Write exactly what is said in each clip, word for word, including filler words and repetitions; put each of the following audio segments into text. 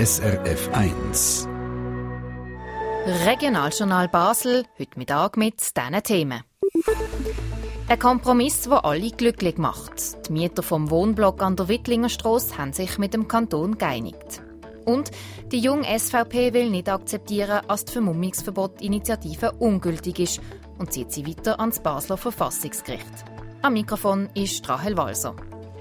S R F eins. Regionaljournal Basel, heute Mittag mit diesen Themen. Ein Kompromiss, der alle glücklich macht. Die Mieter vom Wohnblock an der Wittlingerstrasse haben sich mit dem Kanton geeinigt. Und die junge S V P will nicht akzeptieren, dass die Vermummungsverbot-Initiative ungültig ist und zieht sie weiter ans Basler Verfassungsgericht. Am Mikrofon ist Rahel Walser.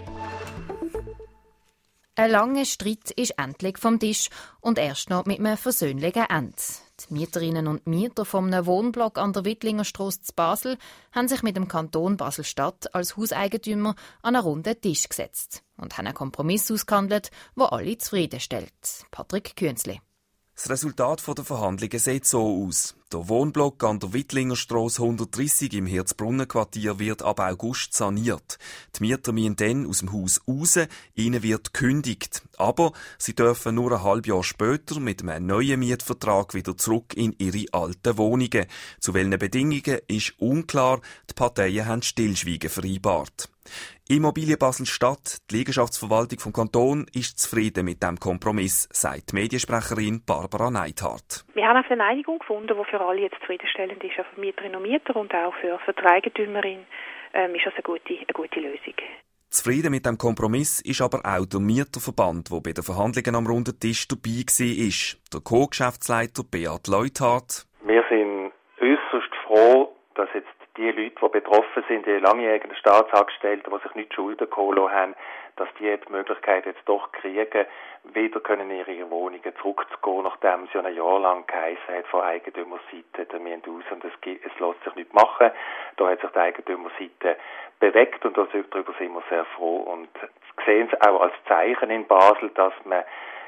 Ein langer Streit ist endlich vom Tisch und erst noch mit einem versöhnlichen Ende. Die Mieterinnen und Mieter vom Wohnblock an der Wittlingerstrasse zu Basel haben sich mit dem Kanton Basel-Stadt als Hauseigentümer an einen runden Tisch gesetzt und haben einen Kompromiss ausgehandelt, der alle zufriedenstellt. Patrick Künzli. Das Resultat der Verhandlungen sieht so aus. Der Wohnblock an der Wittlingerstrasse hundertdreissig im Hirzbrunnenquartier wird ab August saniert. Die Mieter müssen dann aus dem Haus raus, ihnen wird gekündigt. Aber sie dürfen nur ein halbes Jahr später mit einem neuen Mietvertrag wieder zurück in ihre alten Wohnungen. Zu welchen Bedingungen ist unklar, die Parteien haben Stillschweigen vereinbart. Immobilien Basel-Stadt, die Liegenschaftsverwaltung vom Kanton, ist zufrieden mit dem Kompromiss, sagt die Mediensprecherin Barbara Neidhardt. Wir haben eine Einigung gefunden, die für alle jetzt zufriedenstellend ist, auch für Mieterinnen und Mieter und auch für, für die Eigentümerin ähm, ist das eine gute, eine gute Lösung. Zufrieden mit dem Kompromiss ist aber auch der Mieterverband, der bei den Verhandlungen am runden Tisch dabei war. Der Co-Geschäftsleiter Beat Leuthardt. Wir sind äusserst froh, dass jetzt die Leute, die betroffen sind, die langjährigen Staatsangestellten, die sich nicht Schulden geholt haben, dass die die Möglichkeit jetzt doch kriegen, wieder können in ihre Wohnungen zurückzugehen, nachdem es ja ein Jahr lang geheissen hat von Eigentümerseite, wir müssen raus und es, gibt, es lässt sich nicht machen. Da hat sich die Eigentümerseite bewegt und darüber sind wir sehr froh und sehen es auch als Zeichen in Basel, dass man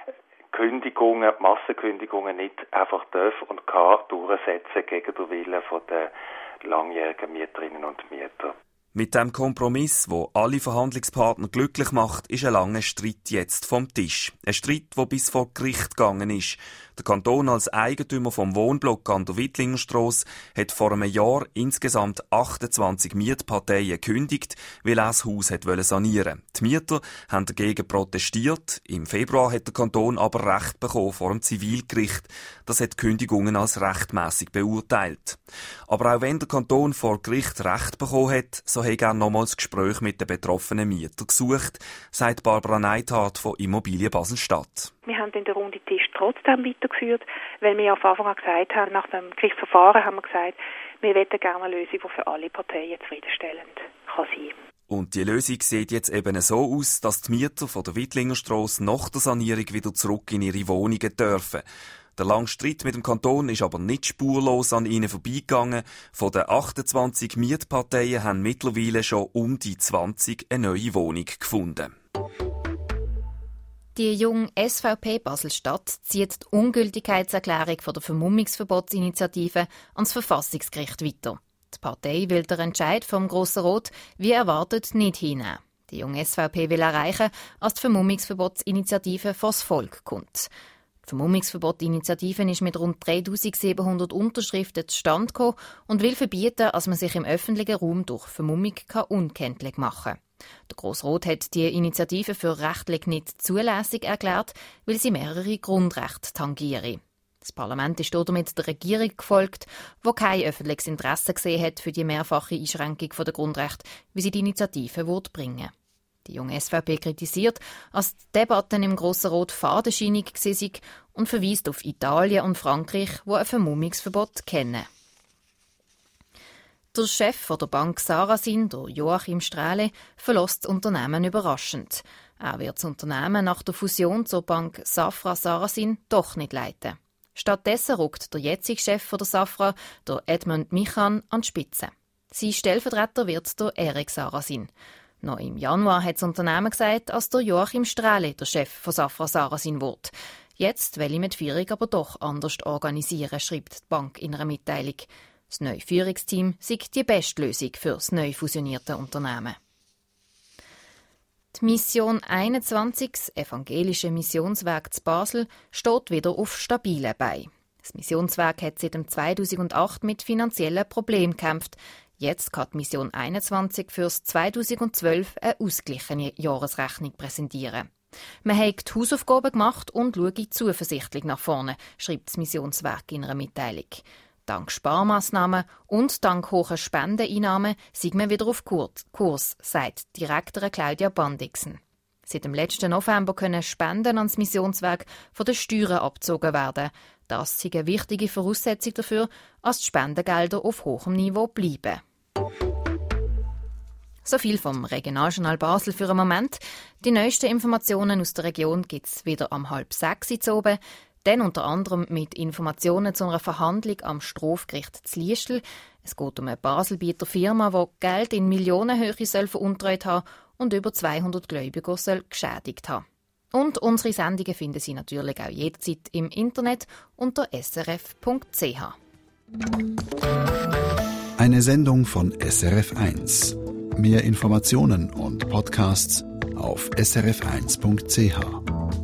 Kündigungen, Massenkündigungen nicht einfach darf und kann durchsetzen gegen den Willen der langjährigen Mieterinnen und Mieter. Mit dem Kompromiss, wo alle Verhandlungspartner glücklich macht, ist ein langer Streit jetzt vom Tisch. Ein Streit, der bis vor Gericht gegangen ist. Der Kanton als Eigentümer vom Wohnblock an der Wittlingerstrasse hat vor einem Jahr insgesamt achtundzwanzig Mietparteien gekündigt, weil er das Haus hat sanieren wollte. Die Mieter haben dagegen protestiert. Im Februar hat der Kanton aber Recht bekommen vor dem Zivilgericht. Das hat die Kündigungen als rechtmäßig beurteilt. Aber auch wenn der Kanton vor Gericht Recht bekommen hat, so hat er nochmals Gespräche mit den betroffenen Mietern gesucht, sagt Barbara Neidhardt von Immobilien Basel-Stadt. Wir haben den runden Tisch trotzdem weitergeführt, weil wir ja von Anfang an gesagt haben, nach dem Gerichtsverfahren haben wir gesagt, wir wollen gerne eine Lösung, die für alle Parteien zufriedenstellend kann sein. Und die Lösung sieht jetzt eben so aus, dass die Mieter von der Wittlingerstrasse nach der Sanierung wieder zurück in ihre Wohnungen dürfen. Der lange Streit mit dem Kanton ist aber nicht spurlos an ihnen vorbeigegangen. Von den achtundzwanzig Mietparteien haben mittlerweile schon um die zwanzig eine neue Wohnung gefunden. Die junge S V P Basel-Stadt zieht die Ungültigkeitserklärung von der Vermummungsverbotsinitiative ans Verfassungsgericht weiter. Die Partei will den Entscheid vom Grossen Rat wie erwartet nicht hinnehmen. Die junge S V P will erreichen, dass die Vermummungsverbotsinitiative vors Volk kommt. Die Vermummungsverbot-Initiative ist mit rund dreitausendsiebenhundert Unterschriften zustande gekommen und will verbieten, dass man sich im öffentlichen Raum durch Vermummung unkenntlich machen kann. Der Grosse Rat hat die Initiative für rechtlich nicht zulässig erklärt, weil sie mehrere Grundrechte tangiere. Das Parlament ist damit der Regierung gefolgt, die kein öffentliches Interesse gesehen hat für die mehrfache Einschränkung der Grundrechte, wie sie die Initiative bringen will. Die junge S V P kritisiert, dass die Debatten im Grossen Rat fadenscheinig waren und verweist auf Italien und Frankreich, die ein Vermummungsverbot kennen. Der Chef der Bank Sarasin, der Joachim Strahle, verlässt das Unternehmen überraschend. Er wird das Unternehmen nach der Fusion zur Bank Safra Sarasin doch nicht leiten. Stattdessen rückt der jetzige Chef der Safra, der Edmund Michan, an die Spitze. Sein Stellvertreter wird der Erik Sarasin. Noch im Januar hat das Unternehmen gesagt, dass der Joachim Strahle der Chef von Safra Sarasin wird. Jetzt will ihm die Führung aber doch anders organisieren, schreibt die Bank in einer Mitteilung. Das neue Führungsteam sei die beste Lösung für das neu fusionierte Unternehmen. Die Mission einundzwanzig, das evangelische Missionswerk zu Basel, steht wieder auf stabilen Beinen. Das Missionswerk hat seit zweitausendacht mit finanziellen Problemen gekämpft. Jetzt kann die Mission einundzwanzig für das zweitausendzwölf eine ausgeglichene Jahresrechnung präsentieren. Man hat die Hausaufgaben gemacht und schaue zuversichtlich nach vorne, schreibt das Missionswerk in einer Mitteilung. Dank Sparmaßnahmen und dank hoher Spendeneinnahmen sind wir wieder auf Kurs, sagt Direktorin Claudia Bandixen. Seit dem letzten November können Spenden ans Missionswerk von den Steuern abgezogen werden. Das ist eine wichtige Voraussetzung dafür, dass die Spendengelder auf hohem Niveau bleiben. So viel vom Regionaljournal Basel für einen Moment. Die neuesten Informationen aus der Region gibt es wieder am halb sechs zu oben. Dann unter anderem mit Informationen zu einer Verhandlung am Strafgericht zu Liestel. Es geht um eine Baselbieter Firma, die Geld in Millionenhöhe veruntreut haben und über zweihundert Gläubiger soll geschädigt haben. Und unsere Sendungen finden Sie natürlich auch jederzeit im Internet unter s r f punkt c h. Eine Sendung von S R F eins. Mehr Informationen und Podcasts auf s r f eins punkt c h.